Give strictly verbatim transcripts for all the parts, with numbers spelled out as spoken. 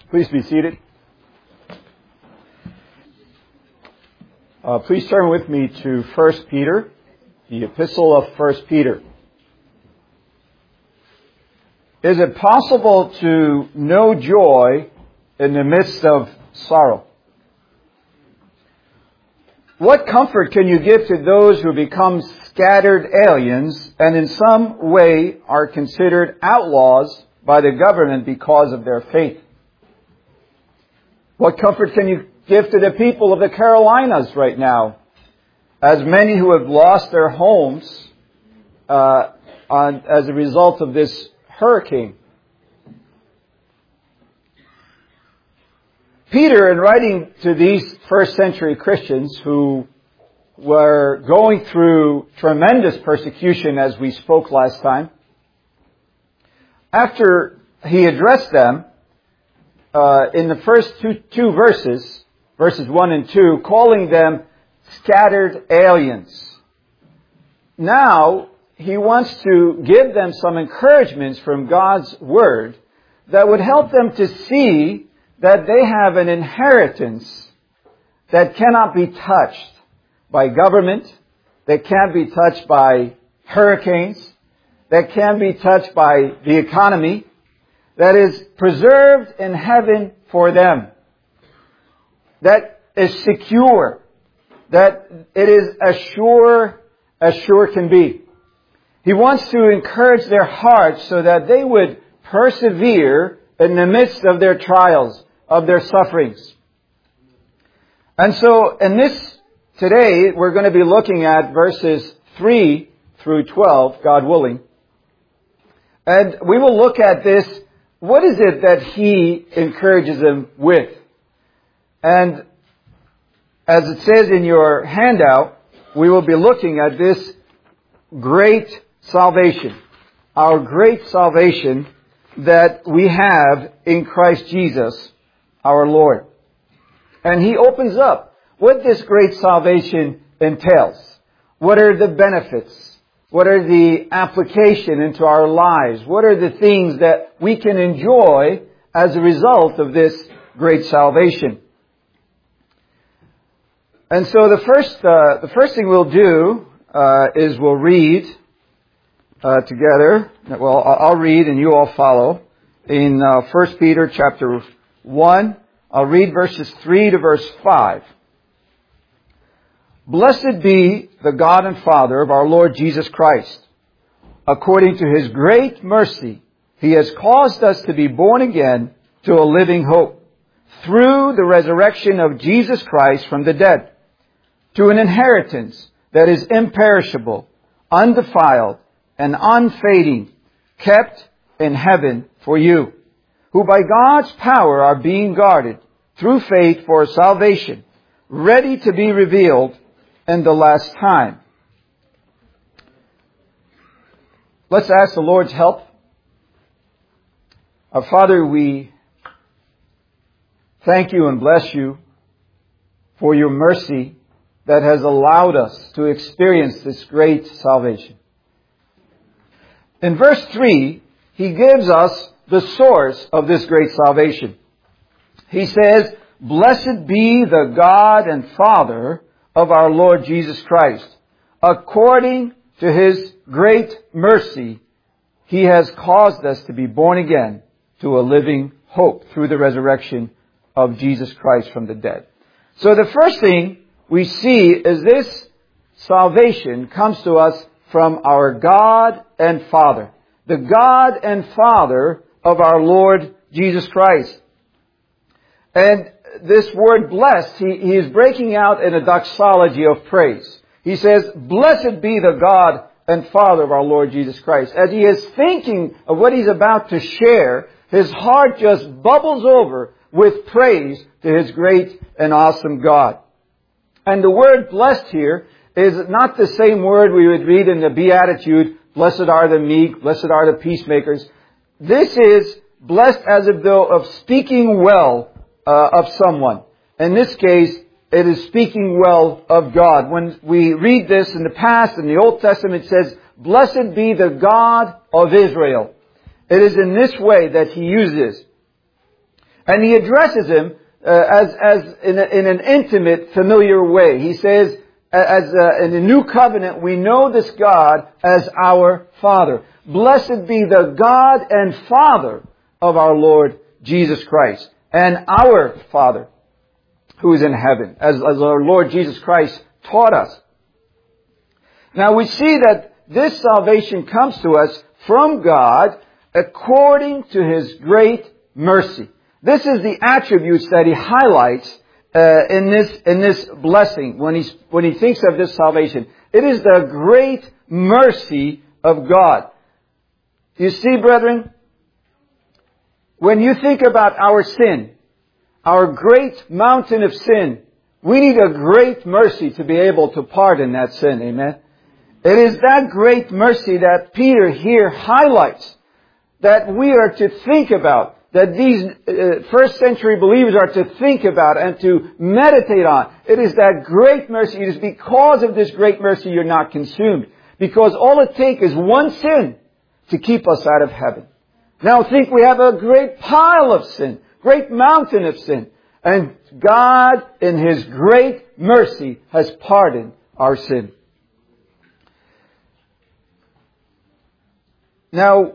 Please be seated. Uh, please turn with me to First Peter, the epistle of First Peter. Is it possible to know joy in the midst of sorrow? What comfort can you give to those who become scattered aliens and in some way are considered outlaws by the government because of their faith? What comfort can you give to the people of the Carolinas right now, as many who have lost their homes uh, on, as a result of this hurricane? Peter, in writing to these first century Christians who were going through tremendous persecution, as we spoke last time, after he addressed them uh, in the first two, two verses, verses one and two, calling them scattered aliens. Now, he wants to give them some encouragements from God's Word that would help them to see that they have an inheritance that cannot be touched by government, that can't be touched by hurricanes, that can't be touched by the economy, that is preserved in heaven for them, that is secure, that it is as sure as sure can be. He wants to encourage their hearts so that they would persevere in the midst of their trials, of their sufferings. And so in this today, we're going to be looking at verses three through twelve, God willing. And we will look at this. What is it that he encourages them with? And as it says in your handout, we will be looking at this great salvation. Our great salvation that we have in Christ Jesus, our Lord. And he opens up what this great salvation entails. What are the benefits? What are the application into our lives? What are the things that we can enjoy as a result of this great salvation? And so the first, uh, the first thing we'll do uh, is we'll read uh, together. Well, I'll read and you all follow in uh, First Peter chapter one. I'll read verses three to verse five. Blessed be the God and Father of our Lord Jesus Christ. According to His great mercy, He has caused us to be born again to a living hope through the resurrection of Jesus Christ from the dead, to an inheritance that is imperishable, undefiled, and unfading, kept in heaven for you, who by God's power are being guarded through faith for salvation, ready to be revealed in the last time. Let's ask the Lord's help. Our Father, we thank you and bless you for your mercy that has allowed us to experience this great salvation. In verse three, he gives us the source of this great salvation. He says, "Blessed be the God and Father of our Lord Jesus Christ. According to His great mercy, He has caused us to be born again to a living hope through the resurrection of Jesus Christ from the dead." So the first thing we see is this salvation comes to us from our God and Father. The God and Father of our Lord Jesus Christ. And this word blessed, he, he is breaking out in a doxology of praise. He says, "Blessed be the God and Father of our Lord Jesus Christ." As he is thinking of what he's about to share, his heart just bubbles over with praise to his great and awesome God. And the word blessed here is not the same word we would read in the Beatitude, "Blessed are the meek, blessed are the peacemakers." This is blessed as if though of speaking well uh, of someone. In this case, it is speaking well of God. When we read this in the past, in the Old Testament, it says, "Blessed be the God of Israel." It is in this way that he uses. And he addresses him uh, as, as in, a, in an intimate, familiar way. He says, as uh, in the new covenant, we know this God as our Father. Blessed be the God and Father of our Lord Jesus Christ, and our Father who is in heaven, as, as our Lord Jesus Christ taught us. Now we see that this salvation comes to us from God according to His great mercy. This is the attributes that He highlights uh, in this in this blessing when He when He thinks of this salvation. It is the great mercy of God. You see, brethren, when you think about our sin, our great mountain of sin, we need a great mercy to be able to pardon that sin. Amen. It is that great mercy that Peter here highlights, that we are to think about, that these uh, first century believers are to think about and to meditate on. It is that great mercy. It is because of this great mercy you're not consumed. Because all it takes is one sin to keep us out of heaven. Now think we have a great pile of sin, great mountain of sin. And God, in His great mercy, has pardoned our sin. Now,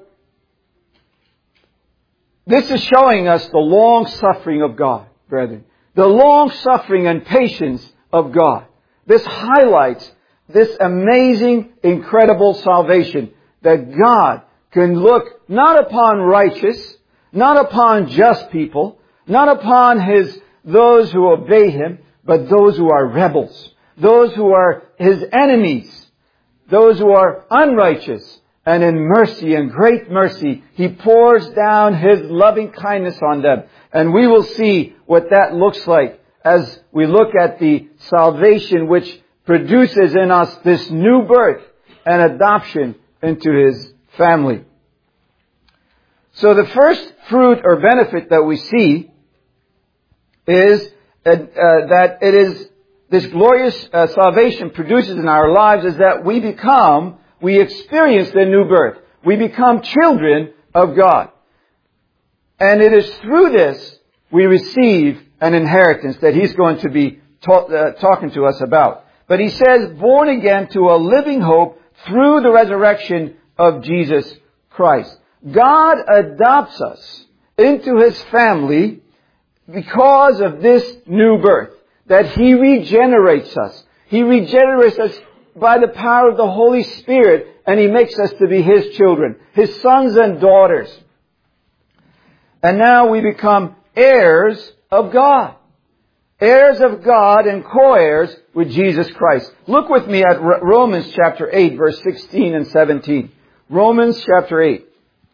this is showing us the long suffering of God, brethren. The long suffering and patience of God. This highlights this amazing, incredible salvation that God can look not upon righteous, not upon just people, not upon His those who obey Him, but those who are rebels, those who are His enemies, those who are unrighteous. And in mercy and great mercy, He pours down His loving kindness on them. And we will see what that looks like as we look at the salvation which produces in us this new birth and adoption into His family. So the first fruit or benefit that we see is uh, uh, that it is this glorious uh, salvation produces in our lives is that we become We experience the new birth. We become children of God. And it is through this we receive an inheritance that He's going to be ta- uh, talking to us about. But He says, born again to a living hope through the resurrection of Jesus Christ. God adopts us into His family because of this new birth. That He regenerates us. He regenerates us by the power of the Holy Spirit, and He makes us to be His children, His sons and daughters. And now we become heirs of God. Heirs of God and co-heirs with Jesus Christ. Look with me at Romans chapter eight, verse sixteen and seventeen. Romans chapter eight.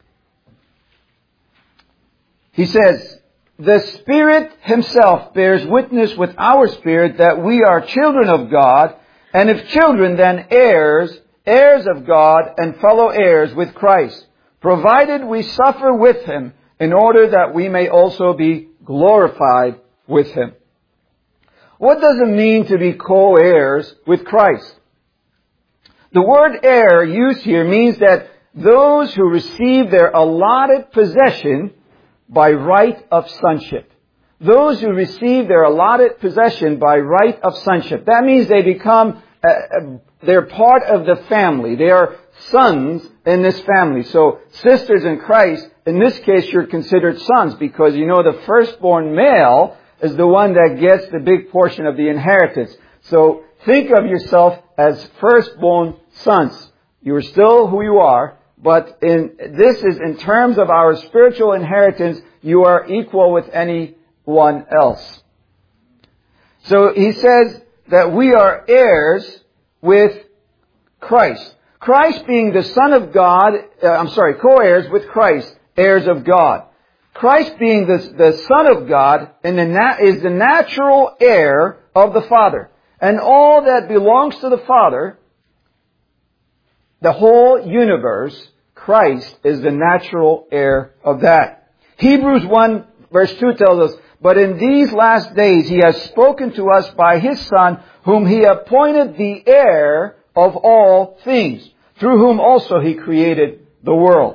He says, the Spirit Himself bears witness with our spirit that we are children of God, and if children, then heirs, heirs of God and fellow heirs with Christ, provided we suffer with Him in order that we may also be glorified with Him. What does it mean to be co-heirs with Christ? The word heir used here means that those who receive their allotted possession by right of sonship. Those who receive their allotted possession by right of sonship. That means they become, uh, they're part of the family. They are sons in this family. So sisters in Christ, in this case you're considered sons because you know the firstborn male is the one that gets the big portion of the inheritance. So think of yourself as firstborn sons. You are still who you are, but in this is in terms of our spiritual inheritance, you are equal with any one else. So he says that we are heirs with Christ. Christ being the Son of God, uh, I'm sorry, co-heirs with Christ, heirs of God. Christ being the, the Son of God and the na- is the natural heir of the Father. And all that belongs to the Father, the whole universe, Christ is the natural heir of that. Hebrews one verse two tells us, but in these last days He has spoken to us by His Son, whom He appointed the heir of all things, through whom also He created the world.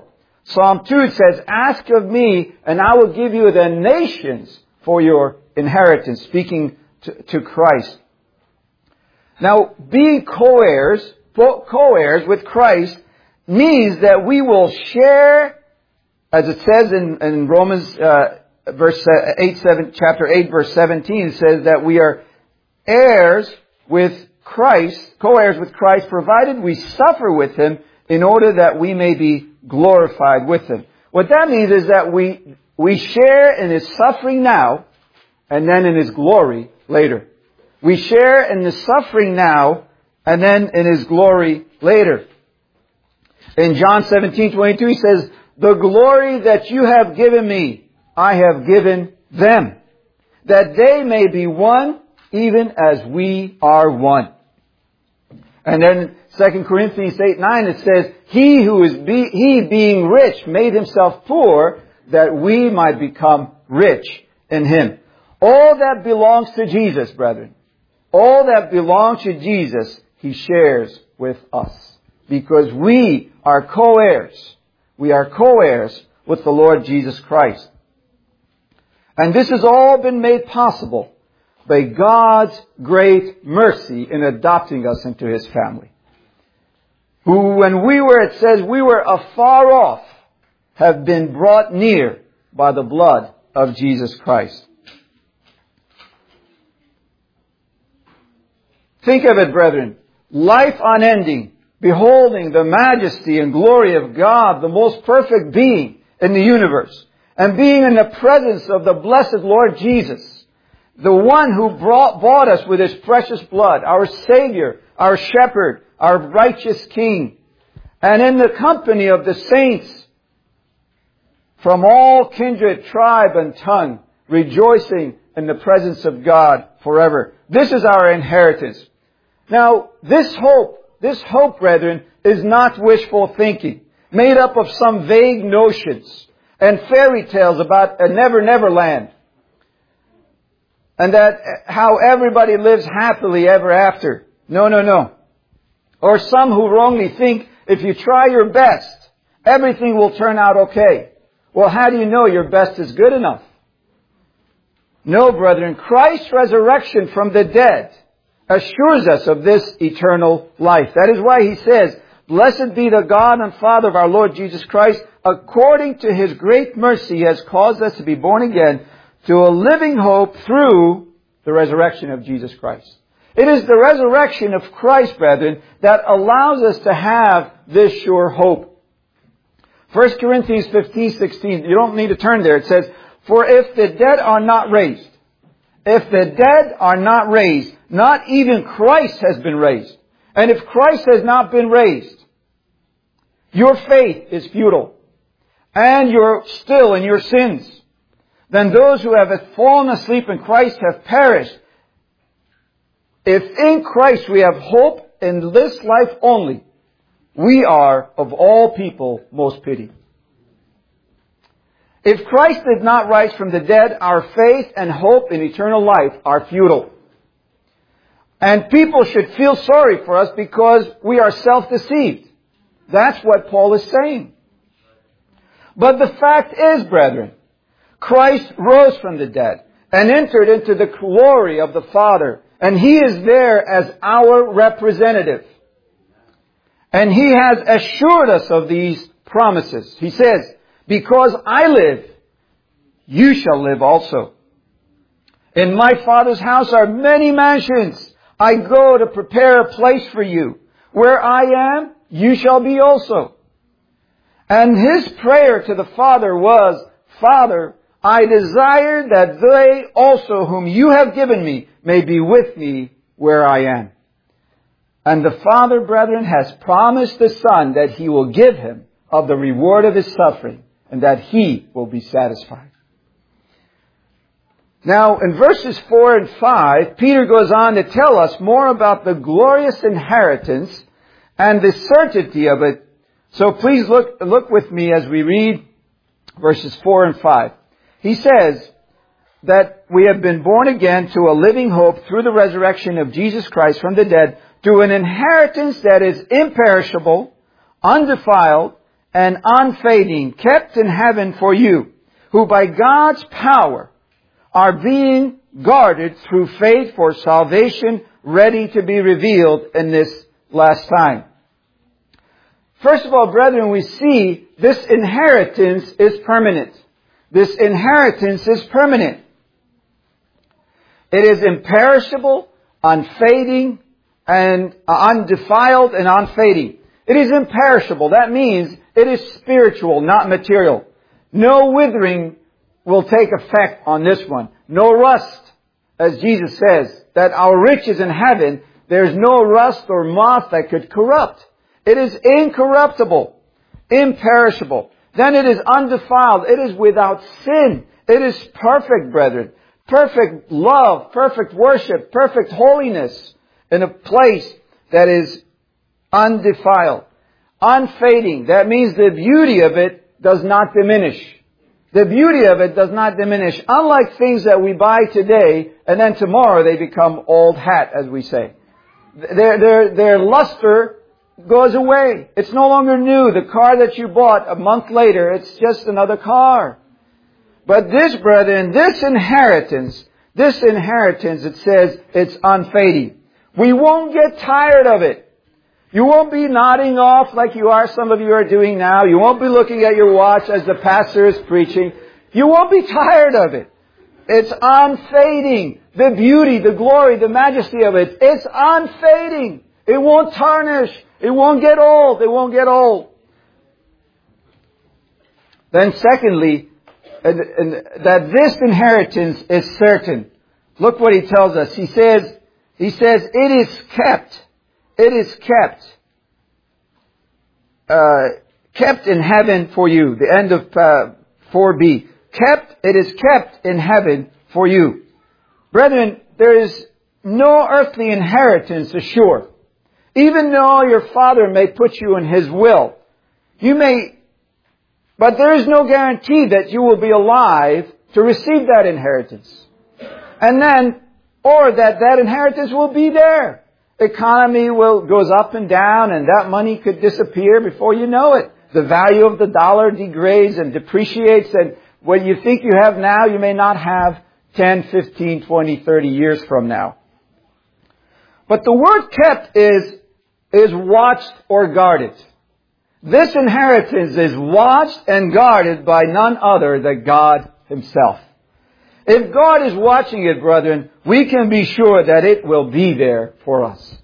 Psalm two says, ask of me and I will give you the nations for your inheritance, speaking to, to Christ. Now, being co-heirs, co-heirs with Christ means that we will share, as it says in, in Romans uh, verse eight, seven, chapter eight, verse seventeen, it says that we are heirs with Christ, co-heirs with Christ, provided we suffer with Him in order that we may be glorified with Him. What that means is that we we share in His suffering now, and then in His glory later. We share in the suffering now, and then in His glory later. In John seventeen twenty-two, He says, the glory that you have given me, I have given them, that they may be one, even as we are one. And then Second Corinthians eight nine, it says, He who is be, he being rich made Himself poor, that we might become rich in Him. All that belongs to Jesus, brethren, all that belongs to Jesus, He shares with us. Because we are co-heirs. We are co-heirs with the Lord Jesus Christ. And this has all been made possible by God's great mercy in adopting us into His family. Who, when we were, it says, we were afar off, have been brought near by the blood of Jesus Christ. Think of it, brethren. Life unending, beholding the majesty and glory of God, the most perfect being in the universe, and being in the presence of the blessed Lord Jesus, the one who brought, bought us with His precious blood, our Savior, our Shepherd, our righteous King, and in the company of the saints from all kindred, tribe, and tongue, rejoicing in the presence of God forever. This is our inheritance. Now, this hope, this hope, brethren, is not wishful thinking, made up of some vague notions and fairy tales about a never, never land. And that how everybody lives happily ever after. No, no, no. Or some who wrongly think if you try your best, everything will turn out okay. Well, how do you know your best is good enough? No, brethren, Christ's resurrection from the dead assures us of this eternal life. That is why He says, blessed be the God and Father of our Lord Jesus Christ, according to His great mercy He has caused us to be born again to a living hope through the resurrection of Jesus Christ. It is the resurrection of Christ, brethren, that allows us to have this sure hope. First Corinthians fifteen sixteen, you don't need to turn there. It says, for if the dead are not raised, if the dead are not raised, not even Christ has been raised. And if Christ has not been raised, your faith is futile, and you're still in your sins. Then those who have fallen asleep in Christ have perished. If in Christ we have hope in this life only, we are of all people most pitied. If Christ did not rise from the dead, our faith and hope in eternal life are futile. And people should feel sorry for us because we are self-deceived. That's what Paul is saying. But the fact is, brethren, Christ rose from the dead and entered into the glory of the Father. And He is there as our representative. And He has assured us of these promises. He says, because I live, you shall live also. In my Father's house are many mansions. I go to prepare a place for you. Where I am, you shall be also. And His prayer to the Father was, Father, I desire that they also whom you have given me may be with me where I am. And the Father, brethren, has promised the Son that He will give Him of the reward of His suffering, and that He will be satisfied. Now, in verses four and five, Peter goes on to tell us more about the glorious inheritance and the certainty of it. So please look, look with me as we read verses four and five. He says that we have been born again to a living hope through the resurrection of Jesus Christ from the dead, to an inheritance that is imperishable, undefiled, and unfading, kept in heaven for you, who by God's power are being guarded through faith for salvation, ready to be revealed in this last time. First of all, brethren, we see this inheritance is permanent. This inheritance is permanent. It is imperishable, unfading, and undefiled and unfading. It is imperishable. That means it is spiritual, not material. No withering will take effect on this one. No rust, as Jesus says, that our riches in heaven, there's no rust or moth that could corrupt. It is incorruptible, imperishable. Then it is undefiled. It is without sin. It is perfect, brethren. Perfect love, perfect worship, perfect holiness in a place that is undefiled. Unfading. That means the beauty of it does not diminish. The beauty of it does not diminish. Unlike things that we buy today and then tomorrow they become old hat, as we say. Their, their, their luster goes away. It's no longer new. The car that you bought a month later, it's just another car. But this, brethren, this inheritance, this inheritance, it says it's unfading. We won't get tired of it. You won't be nodding off like you are, some of you are doing now. You won't be looking at your watch as the pastor is preaching. You won't be tired of it. It's unfading. The beauty, the glory, the majesty of it, it's unfading. It won't tarnish. It won't get old. It won't get old. Then secondly, and, and, that this inheritance is certain. Look what he tells us. He says, he says, it is kept. It is kept. Uh, kept in heaven for you. The end of uh, four b. Kept, it is kept in heaven for you. Brethren, there is no earthly inheritance assured. Even though your Father may put you in His will, you may, but there is no guarantee that you will be alive to receive that inheritance. And then, or that that inheritance will be there. Economy will, goes up and down and that money could disappear before you know it. The value of the dollar degrades and depreciates, and what you think you have now, you may not have ten, fifteen, twenty, thirty years from now. But the word kept is, is watched or guarded. This inheritance is watched and guarded by none other than God Himself. If God is watching it, brethren, we can be sure that it will be there for us.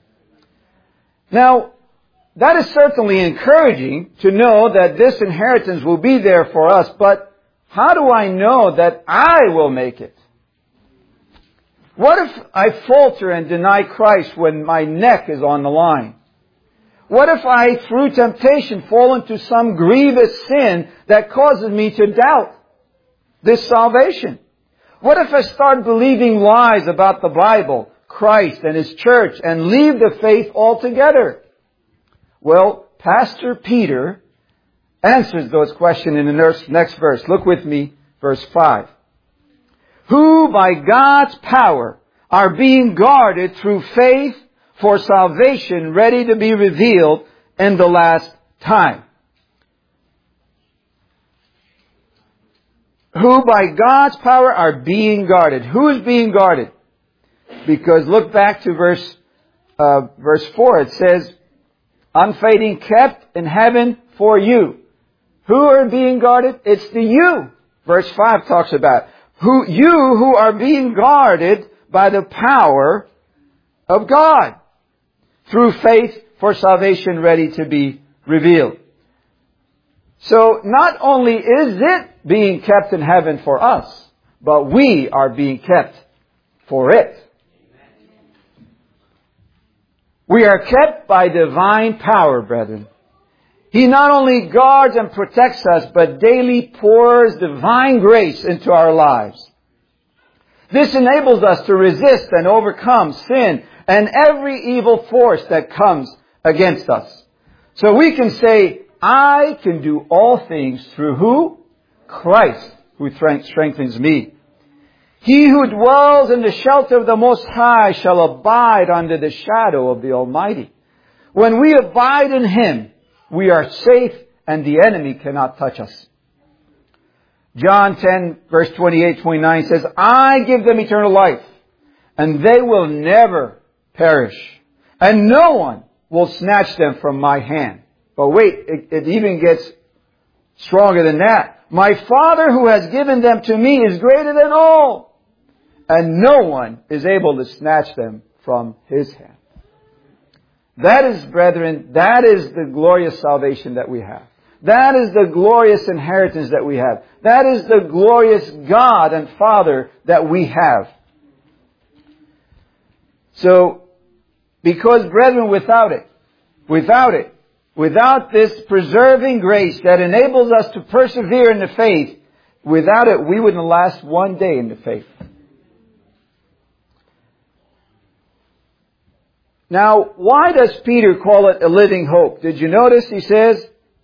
Now, that is certainly encouraging to know that this inheritance will be there for us, but how do I know that I will make it? What if I falter and deny Christ when my neck is on the line? What if I, through temptation, fall into some grievous sin that causes me to doubt this salvation? What if I start believing lies about the Bible, Christ and His church, and leave the faith altogether? Well, Pastor Peter answers those questions in the next verse. Look with me, verse five. Who by God's power are being guarded through faith for salvation, ready to be revealed in the last time. Who by God's power are being guarded. Who is being guarded? Because look back to verse uh, verse four. It says, unfading, kept in heaven for you. Who are being guarded? It's the you. Verse five talks about who you who are being guarded by the power of God through faith for salvation, ready to be revealed. So not only is it being kept in heaven for us, but we are being kept for it. We are kept by divine power, brethren. He not only guards and protects us, but daily pours divine grace into our lives. This enables us to resist and overcome sin and every evil force that comes against us. So we can say, I can do all things through who? Christ, who strengthens me. He who dwells in the shelter of the Most High shall abide under the shadow of the Almighty. When we abide in Him, we are safe and the enemy cannot touch us. John ten, verse twenty-eight, twenty-nine says, I give them eternal life, and they will never perish, and no one will snatch them from my hand. But wait, it, it even gets stronger than that. My Father who has given them to me is greater than all, and no one is able to snatch them from His hand. That is, brethren, that is the glorious salvation that we have. That is the glorious inheritance that we have. That is the glorious God and Father that we have. So, because, brethren, without it, without it, without this preserving grace that enables us to persevere in the faith, without it, we wouldn't last one day in the faith. Now, why does Peter call it a living hope? Did you notice he says,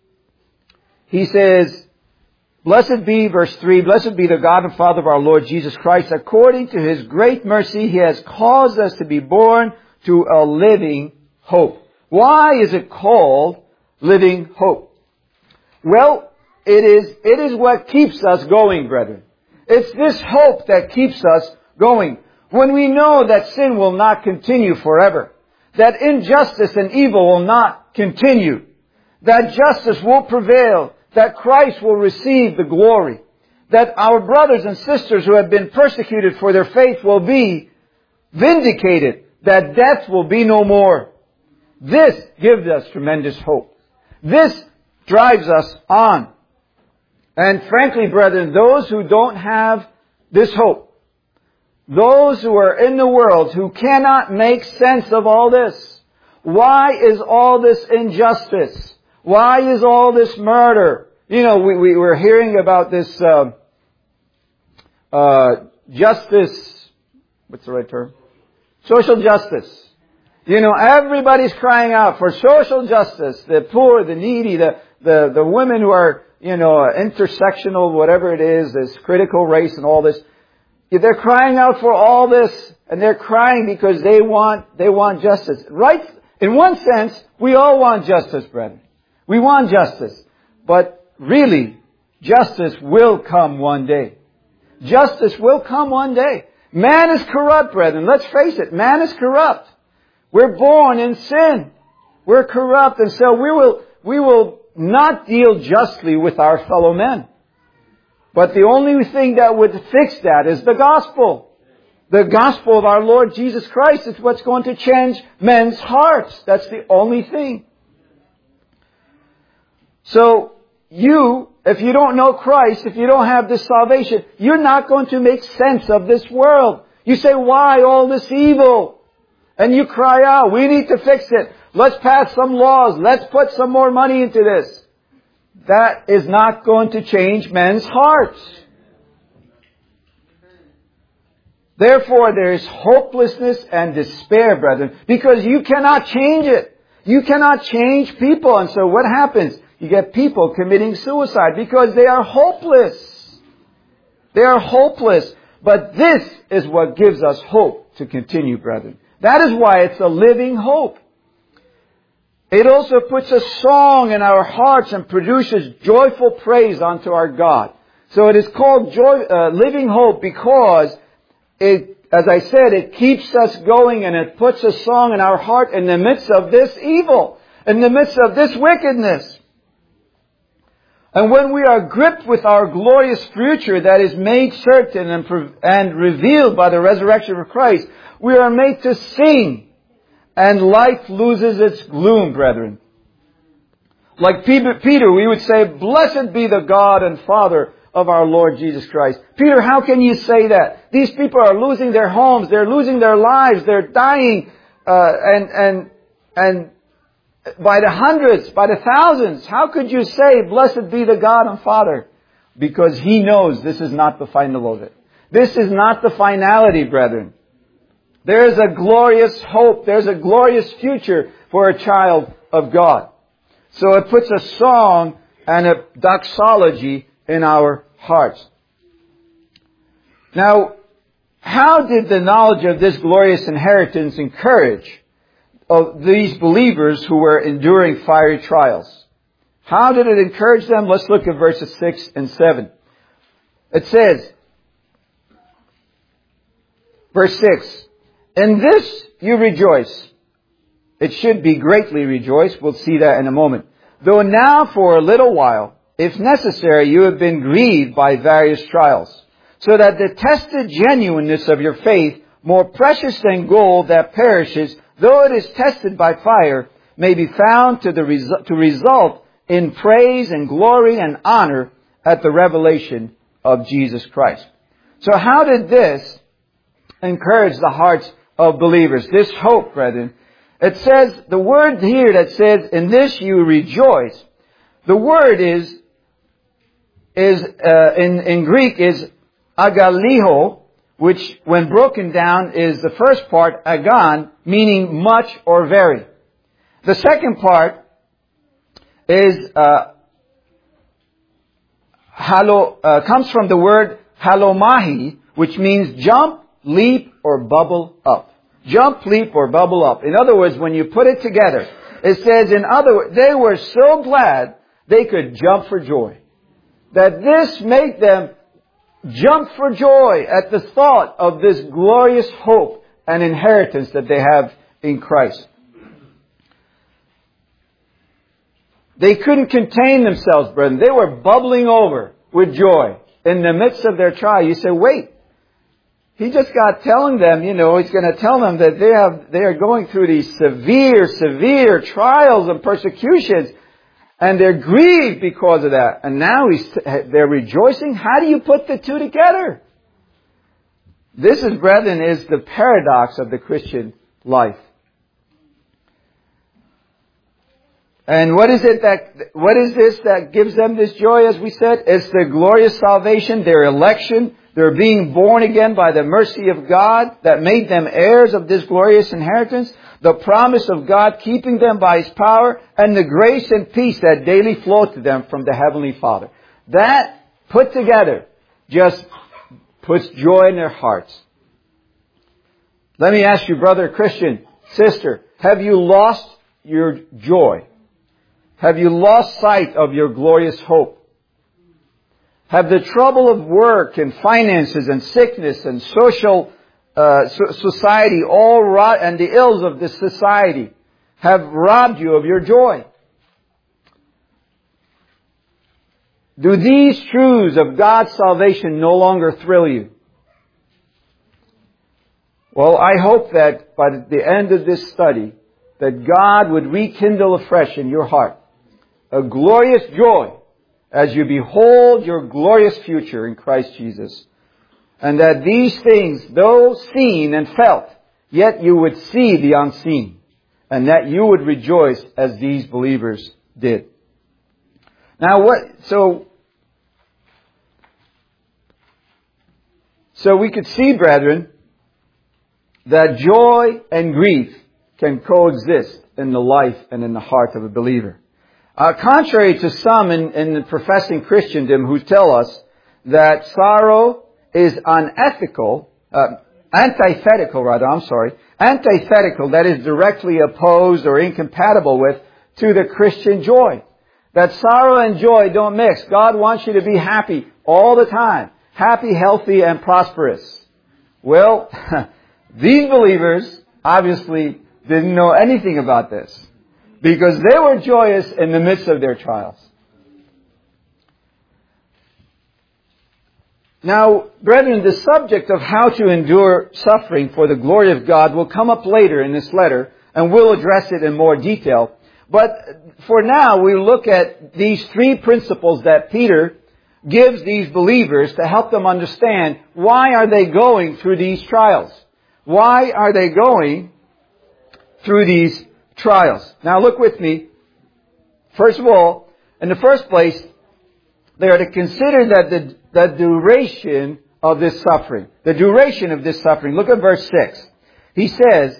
he says, blessed be, verse three, blessed be the God and Father of our Lord Jesus Christ. According to His great mercy, He has caused us to be born to a living hope. Why is it called living hope? Well, it is, it is what keeps us going, brethren. It's this hope that keeps us going. When we know that sin will not continue forever, that injustice and evil will not continue, that justice will prevail, that Christ will receive the glory, that our brothers and sisters who have been persecuted for their faith will be vindicated, that death will be no more. This gives us tremendous hope. This drives us on. And frankly, brethren, those who don't have this hope, those who are in the world who cannot make sense of all this, why is all this injustice? Why is all this murder? You know, we, we were hearing about this uh, uh, justice, what's the right term? Social justice. You know, everybody's crying out for social justice. The poor, the needy, the, the, the women who are, you know, intersectional, whatever it is, this critical race and all this. They're crying out for all this, and they're crying because they want, they want justice. Right? In one sense, we all want justice, brethren. We want justice. But really, justice will come one day. Justice will come one day. Man is corrupt, brethren. Let's face it. Man is corrupt. We're born in sin. We're corrupt, and so we will, we will not deal justly with our fellow men. But the only thing that would fix that is the gospel. The gospel of our Lord Jesus Christ is what's going to change men's hearts. That's the only thing. So, you, if you don't know Christ, if you don't have this salvation, you're not going to make sense of this world. You say, why all this evil? And you cry out, we need to fix it. Let's pass some laws. Let's put some more money into this. That is not going to change men's hearts. Therefore, there is hopelessness and despair, brethren, because you cannot change it. You cannot change people. And so what happens? You get people committing suicide because they are hopeless. They are hopeless. But this is what gives us hope to continue, brethren. That is why it's a living hope. It also puts a song in our hearts and produces joyful praise unto our God. So it is called joy, uh, living hope because it, as I said, it keeps us going and it puts a song in our heart in the midst of this evil, in the midst of this wickedness. And when we are gripped with our glorious future that is made certain and, pre- and revealed by the resurrection of Christ, we are made to sing. And life loses its gloom, brethren. Like Peter, we would say, blessed be the God and Father of our Lord Jesus Christ. Peter, how can you say that? These people are losing their homes. They're losing their lives. They're dying, uh, and, and, and by the hundreds, by the thousands. How could you say, blessed be the God and Father? Because He knows this is not the final of it. This is not the finality, brethren. There is a glorious hope. There's a glorious future for a child of God. So it puts a song and a doxology in our hearts. Now, how did the knowledge of this glorious inheritance encourage of these believers who were enduring fiery trials? How did it encourage them? Let's look at verses six and seven. It says, verse six, "In this you rejoice." It should be greatly rejoice. We'll see that in a moment. "Though now for a little while, if necessary, you have been grieved by various trials, so that the tested genuineness of your faith, more precious than gold that perishes, though it is tested by fire, may be found to, the resu- to result in praise and glory and honor at the revelation of Jesus Christ." So how did this encourage the hearts of believers? This hope, brethren. It says, the word here that says, "In this you rejoice," the word is, is uh, in, in Greek is agaliho, which when broken down is the first part, agan, meaning much or very. The second part is, uh, halo, uh, comes from the word halomahi, which means jump, leap, or bubble up. Jump, leap, or bubble up. In other words, when you put it together, it says, in other words, they were so glad they could jump for joy. That this made them jump for joy at the thought of this glorious hope and inheritance that they have in Christ. They couldn't contain themselves, brethren. They were bubbling over with joy in the midst of their trial. You say, wait. He just got telling them, you know, he's going to tell them that they have, they are going through these severe, severe trials and persecutions, and they're grieved because of that. And now he's, they're rejoicing. How do you put the two together? This is, brethren, is the paradox of the Christian life. And what is it that, what is this that gives them this joy, as we said? It's their glorious salvation, their election. They're being born again by the mercy of God that made them heirs of this glorious inheritance. The promise of God keeping them by His power, and the grace and peace that daily flow to them from the Heavenly Father. That put together just puts joy in their hearts. Let me ask you, brother Christian, sister, have you lost your joy? Have you lost sight of your glorious hope? Have the trouble of work and finances and sickness and social uh, so society all ro- and the ills of this society have robbed you of your joy? Do these truths of God's salvation no longer thrill you? Well, I hope that by the end of this study, that God would rekindle afresh in your heart a glorious joy as you behold your glorious future in Christ Jesus. And that these things, though seen and felt, yet you would see the unseen. And that you would rejoice as these believers did. Now what, so, so we could see, brethren, that joy and grief can coexist in the life and in the heart of a believer. Uh, contrary to some in, in professing Christendom who tell us that sorrow is unethical, uh, antithetical rather, I'm sorry, antithetical, that is directly opposed or incompatible with, to the Christian joy. That sorrow and joy don't mix. God wants you to be happy all the time. Happy, healthy, and prosperous. Well, these believers obviously didn't know anything about this, because they were joyous in the midst of their trials. Now, brethren, the subject of how to endure suffering for the glory of God will come up later in this letter, and we'll address it in more detail. But for now, we look at these three principles that Peter gives these believers to help them understand why are they going through these trials. Why are they going through these trials? Now look with me. First of all, in the first place, they are to consider that the, the duration of this suffering. The duration of this suffering. Look at verse six. He says,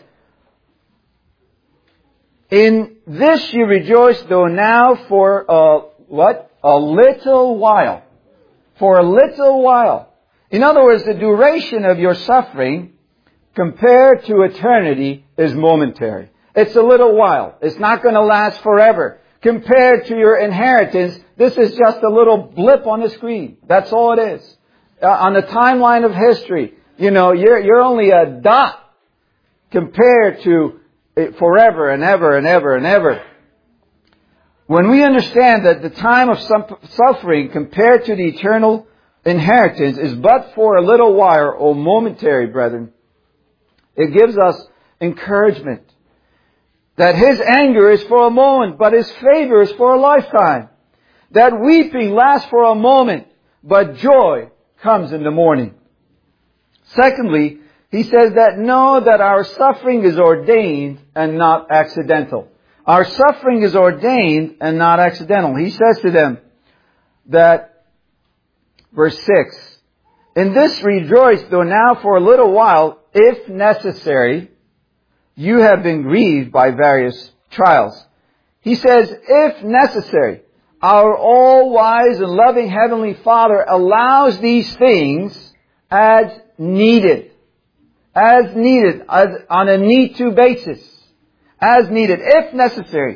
"In this you rejoice, though now for a, what? A little while. For a little while." In other words, the duration of your suffering compared to eternity is momentary. It's a little while. It's not going to last forever. compared to your inheritance, this is just a little blip on the screen. That's all it is. Uh, on the timeline of history, you know, you're, you're only a dot compared to it forever and ever and ever and ever. When we understand that the time of suffering compared to the eternal inheritance is but for a little while or momentary, brethren, it gives us encouragement that His anger is for a moment, but His favor is for a lifetime. That weeping lasts for a moment, but joy comes in the morning. Secondly, He says that know that our suffering is ordained and not accidental. Our suffering is ordained and not accidental. He says to them that, verse six, in this rejoice, though now for a little while, if necessary, you have been grieved by various trials. He says, if necessary, our all-wise and loving Heavenly Father allows these things as needed. As needed, as on a need-to basis. As needed, if necessary.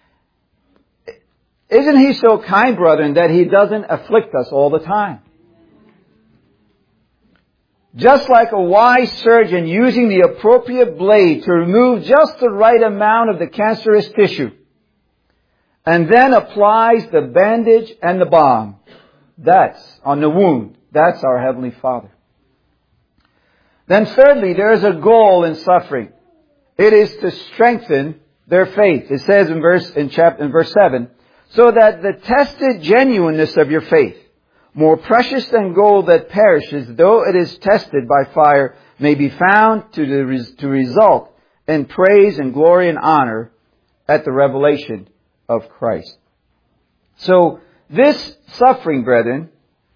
Isn't He so kind, brethren, that He doesn't afflict us all the time? Just like a wise surgeon using the appropriate blade to remove just the right amount of the cancerous tissue, and then applies the bandage and the balm. That's on the wound. That's our Heavenly Father. Then thirdly, there is a goal in suffering. It is to strengthen their faith. It says in verse, in chapter, in verse seven, so that the tested genuineness of your faith, more precious than gold that perishes, though it is tested by fire, may be found to, the, to result in praise and glory and honor at the revelation of Christ. So this suffering, brethren,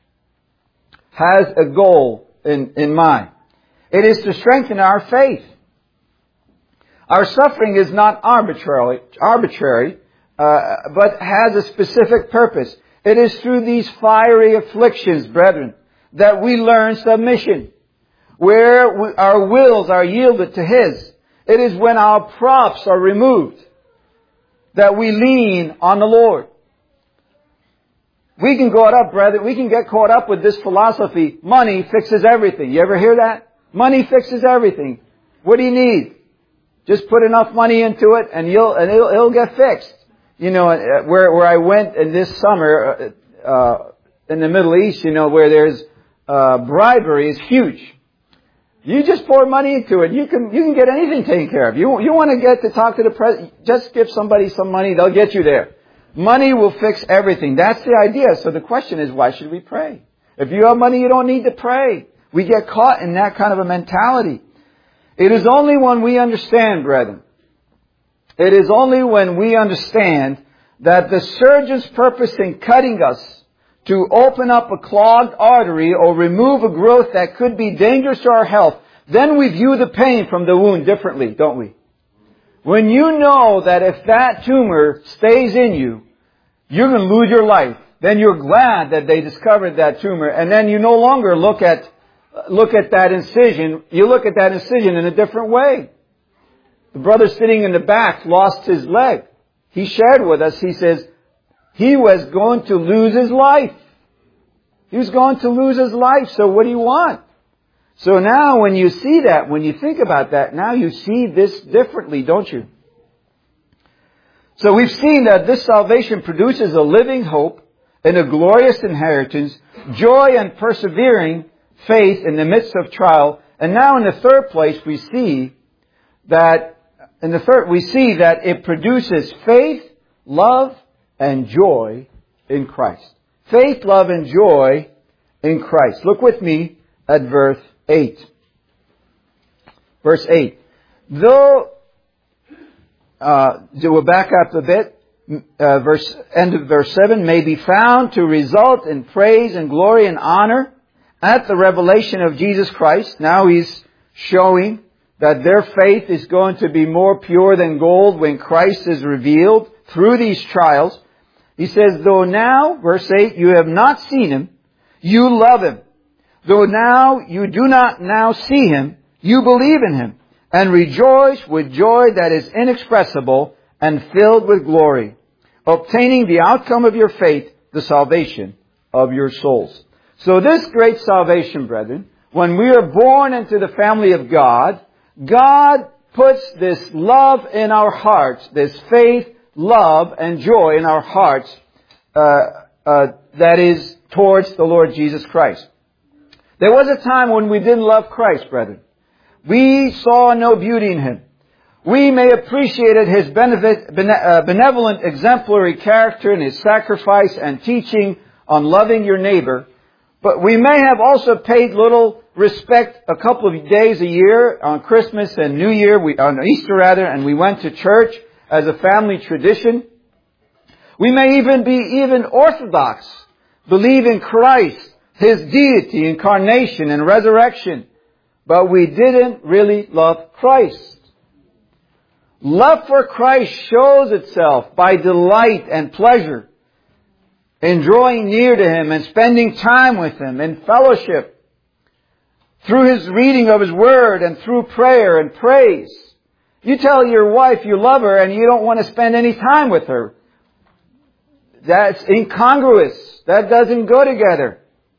has a goal in, in mind. It is to strengthen our faith. Our suffering is not arbitrary, arbitrary, uh, but has a specific purpose. It is through these fiery afflictions, brethren, that we learn submission, where we, our wills are yielded to His. It is when our props are removed that we lean on the Lord. We can go up, brethren, we can get caught up with this philosophy, money fixes everything. You ever hear that? Money fixes everything. What do you need? Just put enough money into it and you'll, and it'll, it'll get fixed. You know, where, where I went in this summer, uh, in the Middle East, you know, where there's, uh, bribery is huge. You just pour money into it. You can, you can get anything taken care of. You, you want to get to talk to the president, just give somebody some money, they'll get you there. Money will fix everything. That's the idea. So the question is, why should we pray? If you have money, you don't need to pray. We get caught in that kind of a mentality. It is only when we understand, brethren, it is only when we understand that the surgeon's purpose in cutting us to open up a clogged artery or remove a growth that could be dangerous to our health, then we view the pain from the wound differently, don't we? When you know that if that tumor stays in you, you're going to lose your life, then you're glad that they discovered that tumor, and then you no longer look at look at that incision. You look at that incision in a different way. The brother sitting in the back lost his leg. He shared with us, he says, he was going to lose his life. He was going to lose his life, so what do you want? So now when you see that, when you think about that, now you see this differently, don't you? So we've seen that this salvation produces a living hope and a glorious inheritance, joy and persevering faith in the midst of trial. And now in the third place we see that, in the third, we see that it produces faith, love, and joy in Christ. Faith, love, and joy in Christ. Look with me at verse eight. Verse eight. Though, uh, we'll back up a bit. Uh, verse, end of verse seven, may be found to result in praise and glory and honor at the revelation of Jesus Christ. Now he's showing that their faith is going to be more pure than gold when Christ is revealed through these trials. He says, though now, verse eight, you have not seen Him, you love Him. Though now you do not now see Him, you believe in Him and rejoice with joy that is inexpressible and filled with glory, obtaining the outcome of your faith, the salvation of your souls. So this great salvation, brethren, when we are born into the family of God, God puts this love in our hearts, this faith, love, and joy in our hearts, uh, uh, that is towards the Lord Jesus Christ. There was a time when we didn't love Christ, brethren. We saw no beauty in Him. We may have appreciated His benevolent, exemplary character and His sacrifice and teaching on loving your neighbor, but we may have also paid little respect a couple of days a year on Christmas and New Year, we, on Easter rather, and we went to church as a family tradition. We may even be even Orthodox, believe in Christ, His deity, incarnation, and resurrection, but we didn't really love Christ. Love for Christ shows itself by delight and pleasure in drawing near to Him and spending time with Him in fellowship, through His reading of His Word and through prayer and praise. You tell your wife you love her and you don't want to spend any time with her. That's incongruous. That doesn't go together.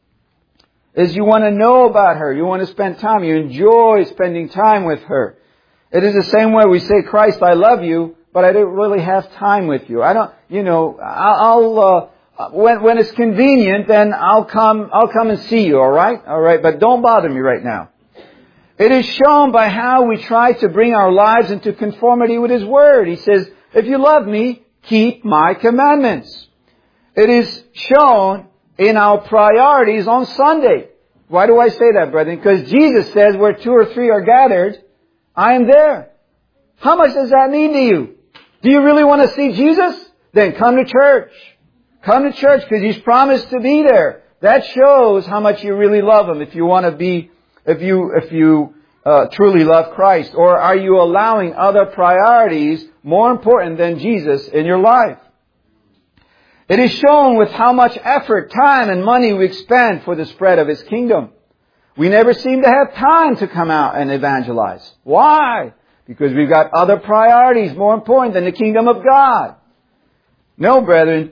Is you want to know about her. You want to spend time. You enjoy spending time with her. It is the same way we say, Christ, I love you, but I don't really have time with you. I don't, you know, I'll, uh, when, when it's convenient, then I'll come, I'll come and see you, alright? Alright, but don't bother me right now. It is shown by how we try to bring our lives into conformity with His Word. He says, if you love me, keep my commandments. It is shown in our priorities on Sunday. Why do I say that, brethren? Because Jesus says where two or three are gathered, I am there. How much does that mean to you? Do you really want to see Jesus? Then come to church. Come to church because He's promised to be there. That shows how much you really love Him if you want to be, if you, if you uh, truly love Christ. Or are you allowing other priorities more important than Jesus in your life? It is shown with how much effort, time, and money we expend for the spread of His kingdom. We never seem to have time to come out and evangelize. Why? Because we've got other priorities more important than the kingdom of God. No, brethren.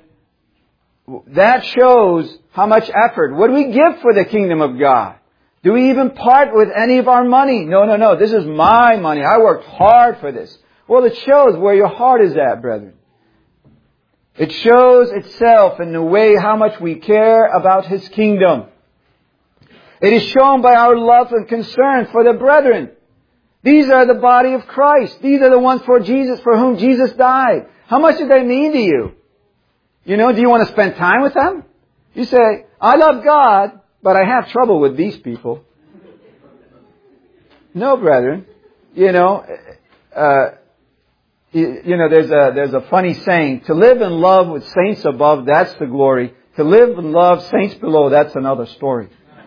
That shows how much effort. What do we give for the kingdom of God? Do we even part with any of our money? No, no, no. This is my money. I worked hard for this. Well, it shows where your heart is at, brethren. It shows itself in the way how much we care about His kingdom. It is shown by our love and concern for the brethren. These are the body of Christ. These are the ones for Jesus, for whom Jesus died. How much do they mean to you? You know, do you want to spend time with them? You say, I love God, but I have trouble with these people. No, brethren. You know, uh, you, you know, there's a, there's a funny saying, to live in love with saints above, that's the glory. To live in love saints below, that's another story.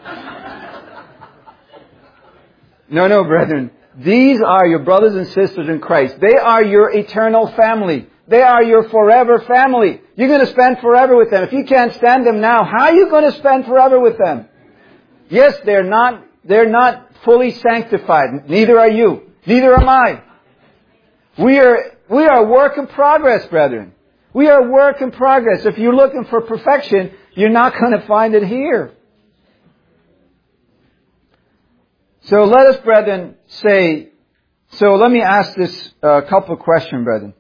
No, no, brethren. These are your brothers and sisters in Christ. They are your eternal family. They are your forever family. You're going to spend forever with them. If you can't stand them now, how are you going to spend forever with them? Yes, they're not, they're not fully sanctified. Neither are you. Neither am I. We are, we are work in progress, brethren. We are work in progress. If you're looking for perfection, you're not going to find it here. So let us, brethren, say, so let me ask this uh, couple of questions, brethren.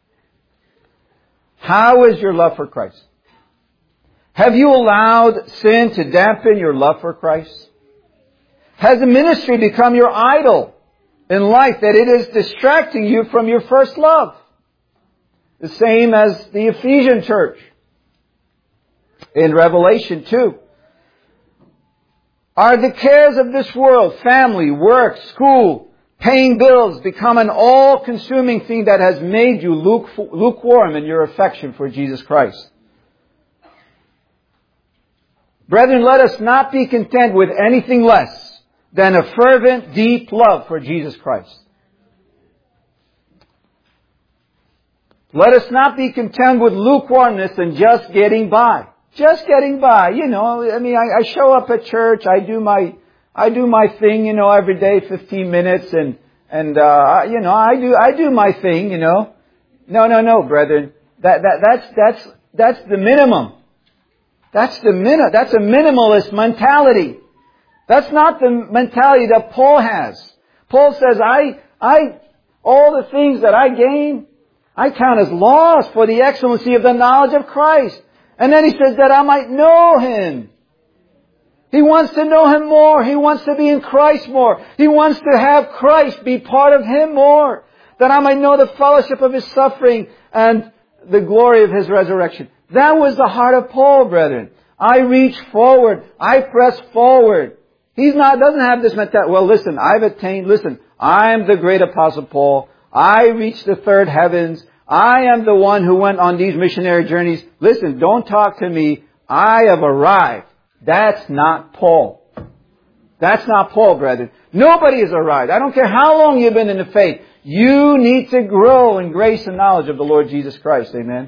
How is your love for Christ? Have you allowed sin to dampen your love for Christ? Has the ministry become your idol in life, that it is distracting you from your first love? The same as the Ephesian church in Revelation two. Are the cares of this world, family, work, school, paying bills, become an all-consuming thing that has made you lukewarm in your affection for Jesus Christ? Brethren, let us not be content with anything less than a fervent, deep love for Jesus Christ. Let us not be content with lukewarmness and just getting by. Just getting by, you know, I mean, I, I show up at church, I do my, I do my thing, you know, every day, fifteen minutes, and, and, uh, you know, I do, I do my thing, you know. No, no, no, brethren. That, that, that's, that's, that's the minimum. That's the min- that's a minimalist mentality. That's not the mentality that Paul has. Paul says, I, I, all the things that I gain, I count as loss for the excellency of the knowledge of Christ. And then he says that I might know Him. He wants to know Him more. He wants to be in Christ more. He wants to have Christ be part of Him more. That I might know the fellowship of His suffering and the glory of His resurrection. That was the heart of Paul, brethren. I reach forward. I press forward. He's not, doesn't have this mentality. Well, listen, I've attained, listen, I'm the great Apostle Paul. I reached the third heavens. I am the one who went on these missionary journeys. Listen, don't talk to me. I have arrived. That's not Paul. That's not Paul, brethren. Nobody has arrived. I don't care how long you've been in the faith. You need to grow in grace and knowledge of the Lord Jesus Christ. Amen.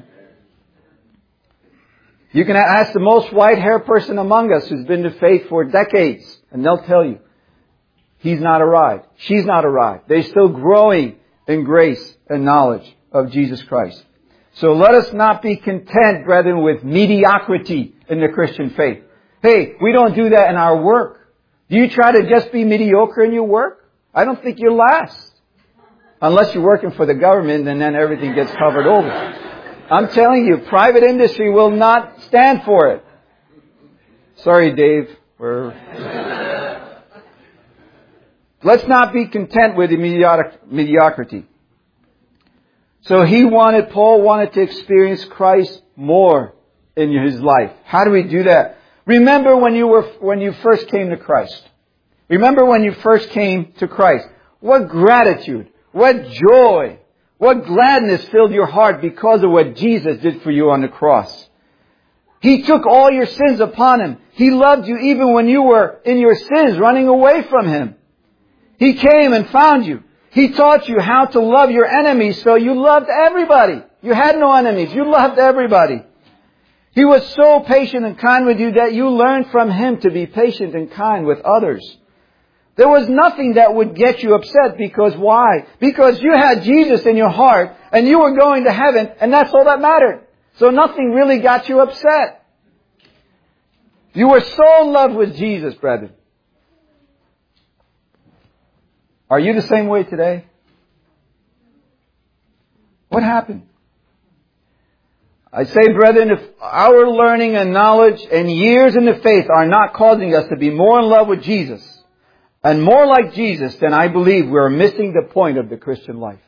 You can ask the most white-haired person among us who's been in faith for decades, and they'll tell you, he's not arrived. She's not arrived. They're still growing in grace and knowledge of Jesus Christ. So let us not be content, brethren, with mediocrity in the Christian faith. Hey, we don't do that in our work. Do you try to just be mediocre in your work? I don't think you'll last. Unless you're working for the government, and then everything gets covered over. I'm telling you, private industry will not stand for it. Sorry, Dave. We're... Let's not be content with the mediocrity. So he wanted, Paul wanted to experience Christ more in his life. How do we do that? Remember when you were, when you first came to Christ. Remember when you first came to Christ. What gratitude, what joy, what gladness filled your heart because of what Jesus did for you on the cross. He took all your sins upon Him. He loved you even when you were in your sins, running away from Him. He came and found you. He taught you how to love your enemies, so you loved everybody. You had no enemies. You loved everybody. He was so patient and kind with you that you learned from Him to be patient and kind with others. There was nothing that would get you upset, because why? Because you had Jesus in your heart and you were going to heaven, and that's all that mattered. So nothing really got you upset. You were so in love with Jesus, brethren. Are you the same way today? What happened? I say, brethren, if our learning and knowledge and years in the faith are not causing us to be more in love with Jesus and more like Jesus, then I believe we're missing the point of the Christian life.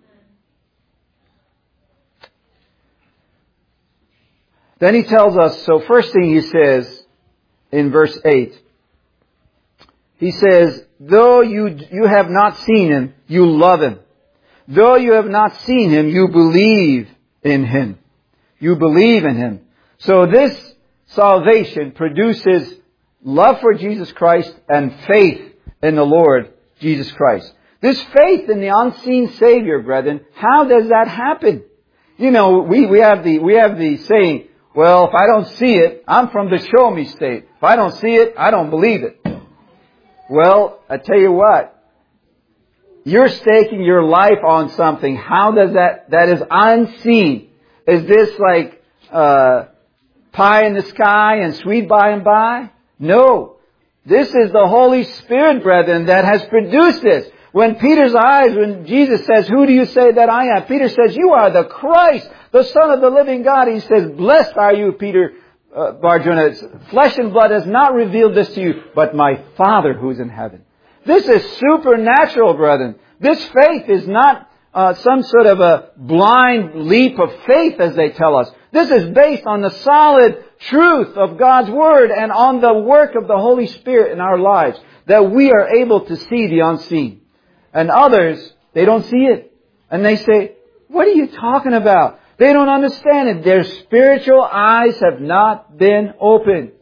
Then he tells us, so first thing he says in verse eight, he says, though you, you have not seen Him, you love Him. Though you have not seen Him, you believe in Him. You believe in Him. So this salvation produces love for Jesus Christ and faith in the Lord Jesus Christ. This faith in the unseen Savior, brethren, how does that happen? You know, we, we have the, we have the saying, well, if I don't see it, I'm from the show me state. If I don't see it, I don't believe it. Well, I tell you what, you're staking your life on something. How does that, that is unseen. Is this like, uh, pie in the sky and sweet by and by? No. This is the Holy Spirit, brethren, that has produced this. When Peter's eyes, when Jesus says, who do you say that I am? Peter says, you are the Christ, the Son of the living God. He says, blessed are you, Peter, uh, Barjona. Flesh and blood has not revealed this to you, but my Father who's in heaven. This is supernatural, brethren. This faith is not uh, some sort of a blind leap of faith, as they tell us. This is based on the solid truth of God's Word and on the work of the Holy Spirit in our lives, that we are able to see the unseen. And others, they don't see it. And they say, what are you talking about? They don't understand it. Their spiritual eyes have not been opened.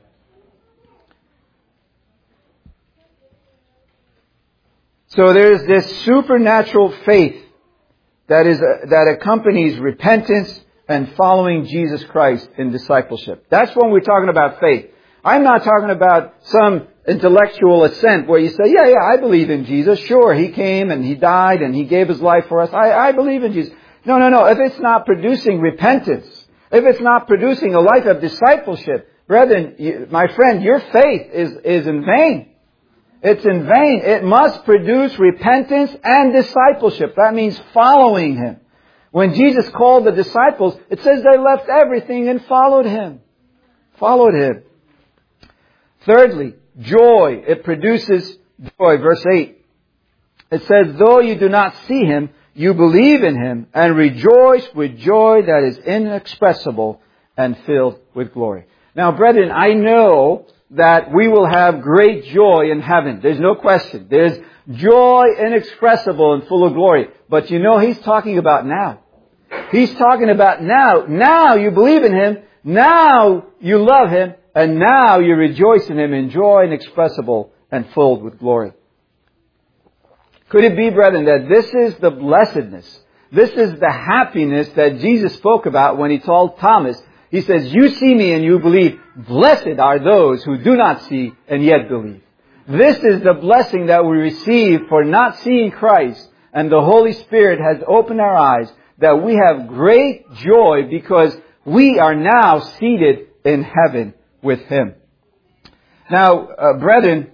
So there's this supernatural faith that is uh, that accompanies repentance and following Jesus Christ in discipleship. That's when we're talking about faith. I'm not talking about some intellectual assent where you say, yeah, yeah, I believe in Jesus. Sure, He came and He died and He gave His life for us. I, I believe in Jesus. No, no, no. If it's not producing repentance, if it's not producing a life of discipleship, brethren, you, my friend, your faith is, is in vain. It's in vain. It must produce repentance and discipleship. That means following Him. When Jesus called the disciples, it says they left everything and followed Him. Followed Him. Thirdly, joy. It produces joy. Verse eight. It says, though you do not see Him, you believe in Him and rejoice with joy that is inexpressible and filled with glory. Now, brethren, I know that we will have great joy in heaven. There's no question. There's joy inexpressible and full of glory. But you know, He's talking about now. He's talking about now. Now you believe in Him. Now you love Him. And now you rejoice in Him in joy inexpressible and filled with glory. Could it be, brethren, that this is the blessedness, this is the happiness that Jesus spoke about when He told Thomas, He says, you see me and you believe. Blessed are those who do not see and yet believe. This is the blessing that we receive for not seeing Christ. And the Holy Spirit has opened our eyes that we have great joy because we are now seated in heaven with Him. Now, uh, brethren,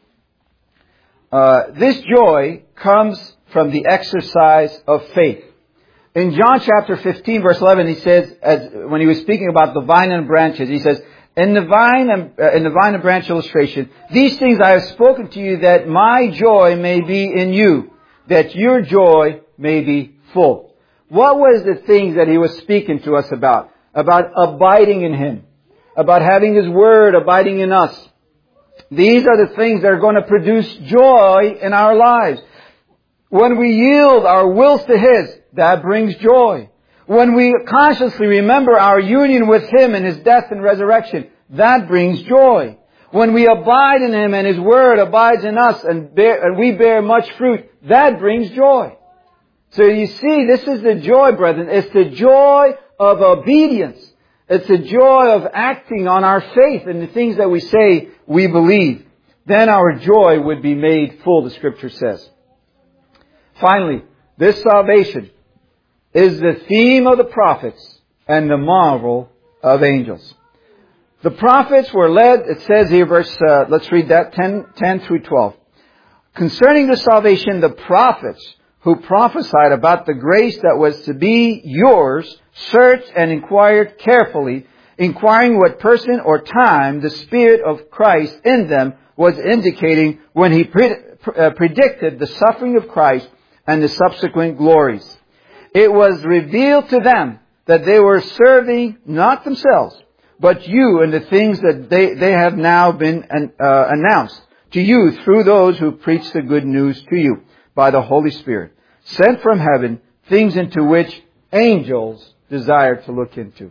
uh, this joy comes from the exercise of faith. In John chapter fifteen, verse eleven, He says, as when He was speaking about the vine and branches, He says, in the vine and, uh, in the vine and branch illustration, these things I have spoken to you that my joy may be in you, that your joy may be full. What was the things that He was speaking to us about? About abiding in Him. About having His Word abiding in us. These are the things that are going to produce joy in our lives. When we yield our wills to His, that brings joy. When we consciously remember our union with Him in His death and resurrection, that brings joy. When we abide in Him and His Word abides in us and, bear, and we bear much fruit, that brings joy. So you see, this is the joy, brethren. It's the joy of obedience. It's the joy of acting on our faith and the things that we say we believe. Then our joy would be made full, the Scripture says. Finally, this salvation is the theme of the prophets and the marvel of angels. The prophets were led, it says here, verse, uh, let's read that, ten, ten through twelve. Concerning the salvation, the prophets who prophesied about the grace that was to be yours, searched and inquired carefully, inquiring what person or time the Spirit of Christ in them was indicating when He pre- uh, predicted the suffering of Christ and the subsequent glories. It was revealed to them that they were serving not themselves, but you and the things that they, they have now been uh, announced to you through those who preach the good news to you by the Holy Spirit, sent from heaven, things into which angels desire to look into.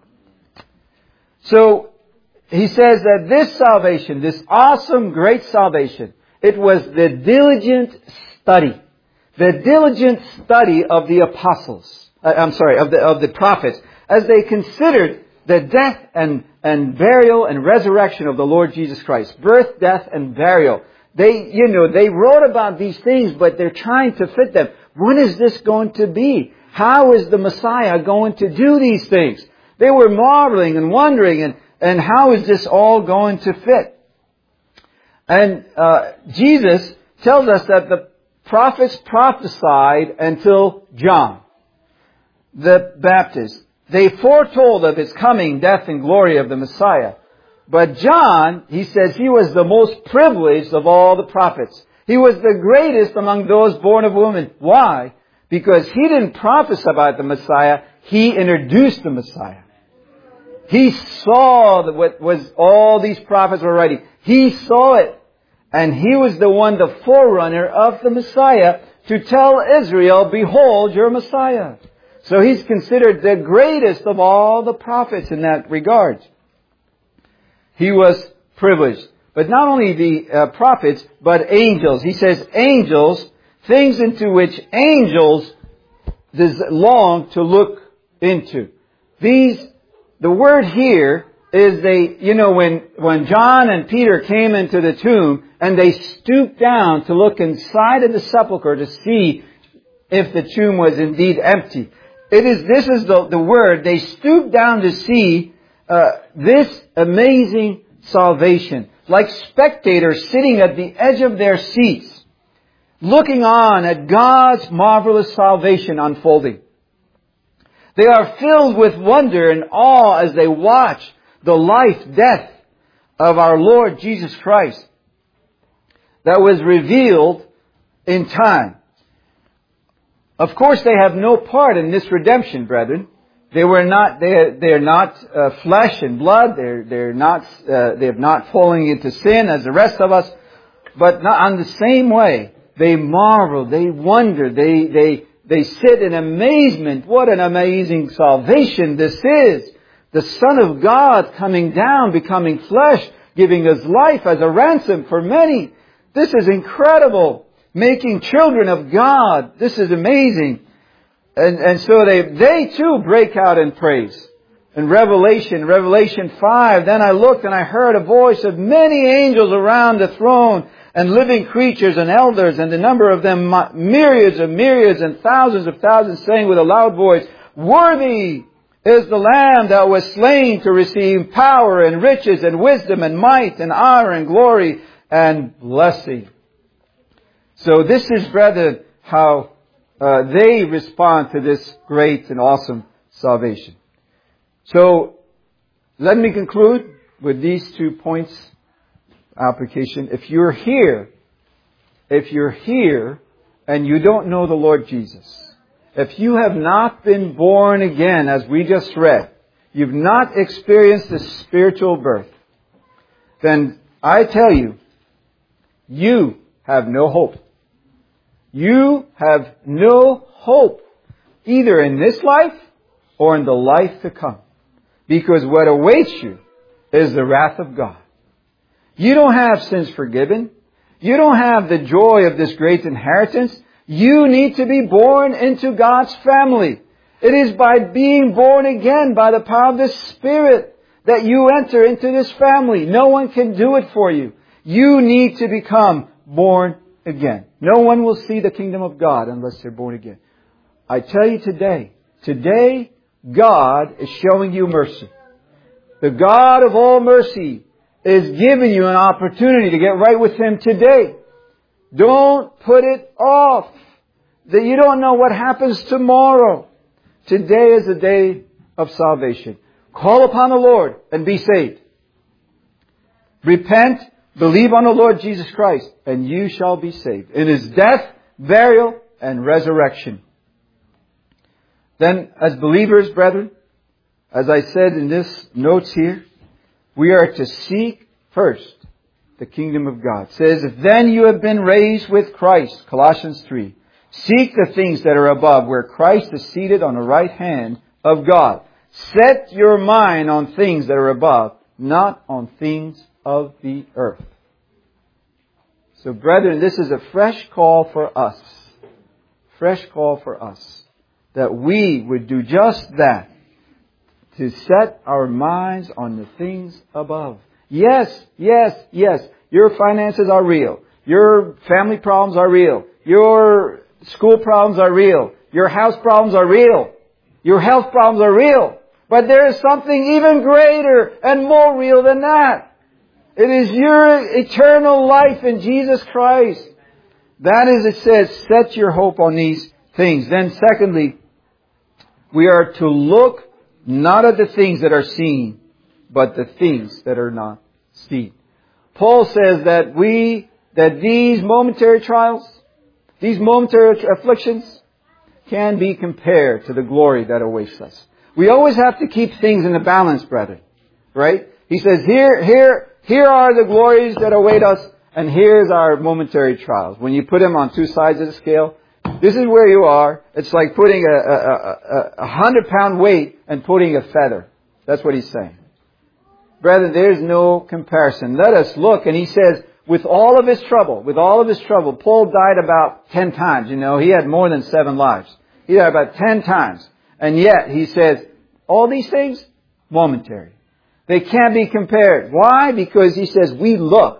So, he says that this salvation, this awesome, great salvation, it was the diligent study. The diligent study of the apostles, uh, I'm sorry, of the, of the prophets, as they considered the death and, and burial and resurrection of the Lord Jesus Christ. Birth, death, and burial. They, you know, they wrote about these things, but they're trying to fit them. When is this going to be? How is the Messiah going to do these things? They were marveling and wondering, and, and how is this all going to fit? And uh, Jesus tells us that the prophets prophesied until John the Baptist. They foretold of His coming, death, and glory of the Messiah. But John, he says, he was the most privileged of all the prophets. He was the greatest among those born of woman. Why? Because he didn't prophesy about the Messiah. He introduced the Messiah. He saw what was all these prophets were writing. He saw it. And he was the one, the forerunner of the Messiah, to tell Israel, behold your Messiah. So he's considered the greatest of all the prophets in that regard. He was privileged. But not only the uh, prophets, but angels. He says angels, things into which angels long to look into. These, the word here is they, you know, when, when John and Peter came into the tomb and they stooped down to look inside of the sepulcher to see if the tomb was indeed empty. It is, this is the, the word. They stooped down to see uh, this amazing salvation. Like spectators sitting at the edge of their seats, looking on at God's marvelous salvation unfolding. They are filled with wonder and awe as they watch the life, death of our Lord Jesus Christ that was revealed in time. Of course, they have no part in this redemption, brethren. They were not. They they're not uh, flesh and blood. They're they're not. Uh, they're not falling into sin as the rest of us. But not on the same way, they marvel. They wonder. They they they sit in amazement. What an amazing salvation this is! The Son of God coming down, becoming flesh, giving His life as a ransom for many. This is incredible. Making children of God. This is amazing. And, and so they, they too break out in praise. In Revelation, Revelation five, then I looked and I heard a voice of many angels around the throne and living creatures and elders, and the number of them myriads of myriads and thousands of thousands, saying with a loud voice, "Worthy is the Lamb that was slain to receive power and riches and wisdom and might and honor and glory and blessing." So this is, brethren, how uh, they respond to this great and awesome salvation. So, let me conclude with these two points application. If you're here, if you're here and you don't know the Lord Jesus, if you have not been born again, as we just read, you've not experienced the spiritual birth, then I tell you, you have no hope. You have no hope, either in this life or in the life to come. Because what awaits you is the wrath of God. You don't have sins forgiven. You don't have the joy of this great inheritance. You need to be born into God's family. It is by being born again, by the power of the Spirit, that you enter into this family. No one can do it for you. You need to become born again. No one will see the kingdom of God unless they're born again. I tell you today, today God is showing you mercy. The God of all mercy is giving you an opportunity to get right with Him today. Don't put it off. That you don't know what happens tomorrow. Today is the day of salvation. Call upon the Lord and be saved. Repent, believe on the Lord Jesus Christ, and you shall be saved. In His death, burial, and resurrection. Then, as believers, brethren, as I said in this notes here, we are to seek first the kingdom of God. It says, if then you have been raised with Christ, Colossians three, seek the things that are above, where Christ is seated on the right hand of God. Set your mind on things that are above, not on things of the earth. So, brethren, this is a fresh call for us. Fresh call for us. That we would do just that. To set our minds on the things above. Yes, yes, yes. Your finances are real. Your family problems are real. Your school problems are real. Your house problems are real. Your health problems are real. But there is something even greater and more real than that. It is your eternal life in Jesus Christ. That is, it says, set your hope on these things. Then secondly, we are to look not at the things that are seen, but the things that are not seen. Paul says that we, that these momentary trials, these momentary afflictions, can be compared to the glory that awaits us. We always have to keep things in the balance, brethren. Right? He says, here, here, here are the glories that await us, and here's our momentary trials. When you put them on two sides of the scale, this is where you are. It's like putting a, a, a, a hundred pound weight and putting a feather. That's what he's saying. Brethren, there's no comparison. Let us look. And he says, with all of his trouble, with all of his trouble, Paul died about ten times. You know, he had more than seven lives. He died about ten times. And yet, he says, all these things, momentary. They can't be compared. Why? Because he says, we look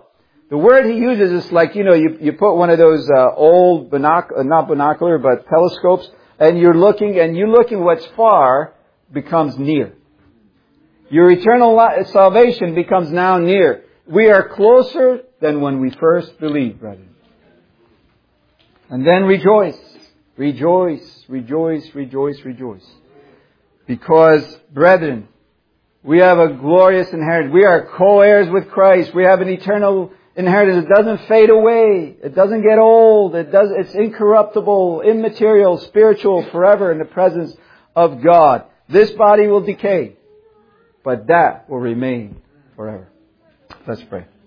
The word he uses is like, you know, you, you put one of those uh, old, binoc- uh, not binocular, but telescopes, and you're looking, and you looking what's far becomes near. Your eternal li- salvation becomes now near. We are closer than when we first believed, brethren. And then rejoice, rejoice, rejoice, rejoice, rejoice. Because, brethren, we have a glorious inheritance. We are co-heirs with Christ. We have an eternal inheritance. It doesn't fade away. It doesn't get old. It does, it's incorruptible, immaterial, spiritual, forever in the presence of God. This body will decay, but that will remain forever. Let's pray.